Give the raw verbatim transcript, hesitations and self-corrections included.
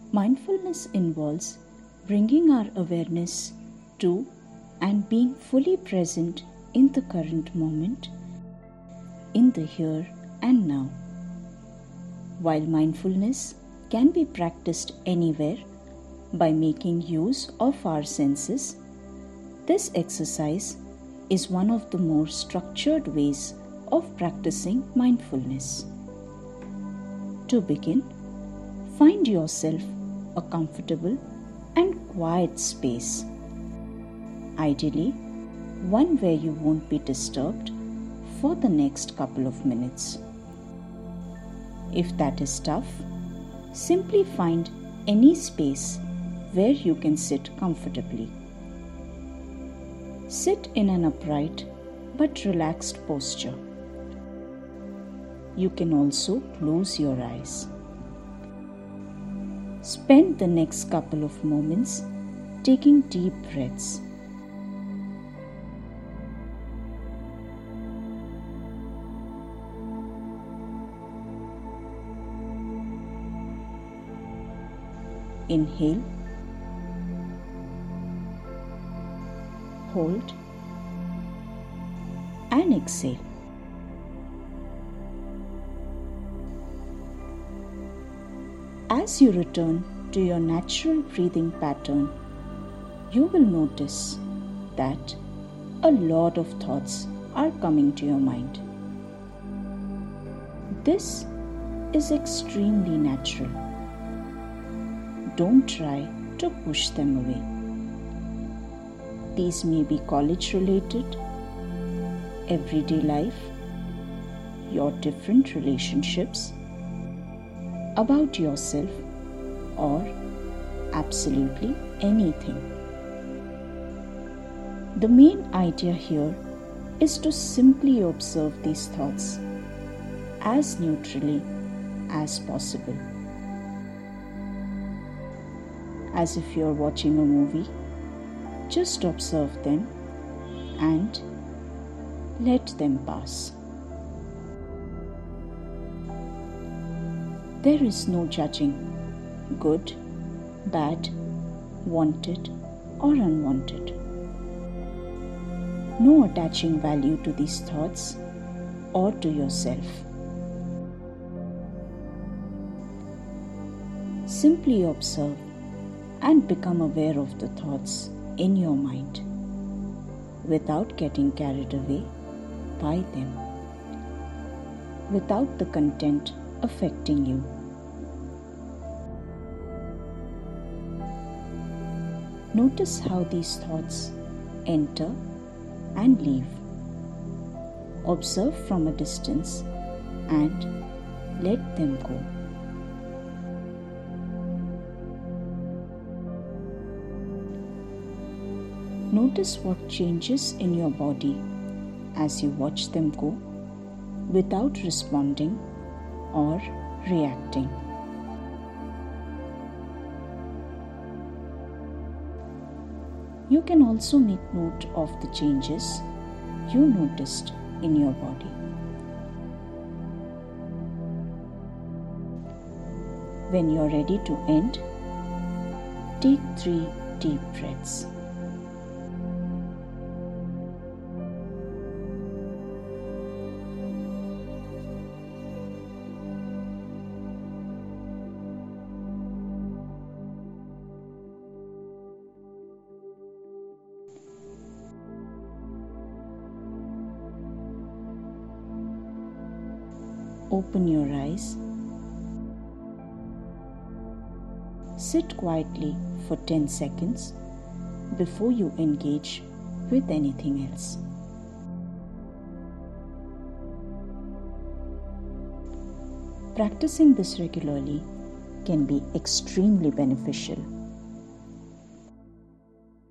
Mindfulness involves bringing our awareness to and being fully present in the current moment, in the here and now. While mindfulness can be practiced anywhere by making use of our senses, this exercise is one of the more structured ways of practicing mindfulness. To begin, find yourself a comfortable and quiet space. Ideally, one where you won't be disturbed for the next couple of minutes. If that is tough, simply find any space where you can sit comfortably. Sit in an upright but relaxed posture. You can also close your eyes. Spend the next couple of moments taking deep breaths. Inhale, hold, and exhale. As you return to your natural breathing pattern, you will notice that a lot of thoughts are coming to your mind. This is extremely natural. Don't try to push them away. These may be college-related, everyday life, your different relationships, about yourself, or absolutely anything. The main idea here is to simply observe these thoughts as neutrally as possible. As if you're watching a movie, just observe them and let them pass. There is no judging, good, bad, wanted or unwanted. No attaching value to these thoughts or to yourself. Simply observe and become aware of the thoughts in your mind without getting carried away by them, without the content affecting you. Notice how these thoughts enter and leave. Observe from a distance and let them go. Notice what changes in your body as you watch them go without responding or reacting. You can also make note of the changes you noticed in your body. When you're ready to end, take three deep breaths. Open your eyes. Sit quietly for ten seconds before you engage with anything else. Practicing this regularly can be extremely beneficial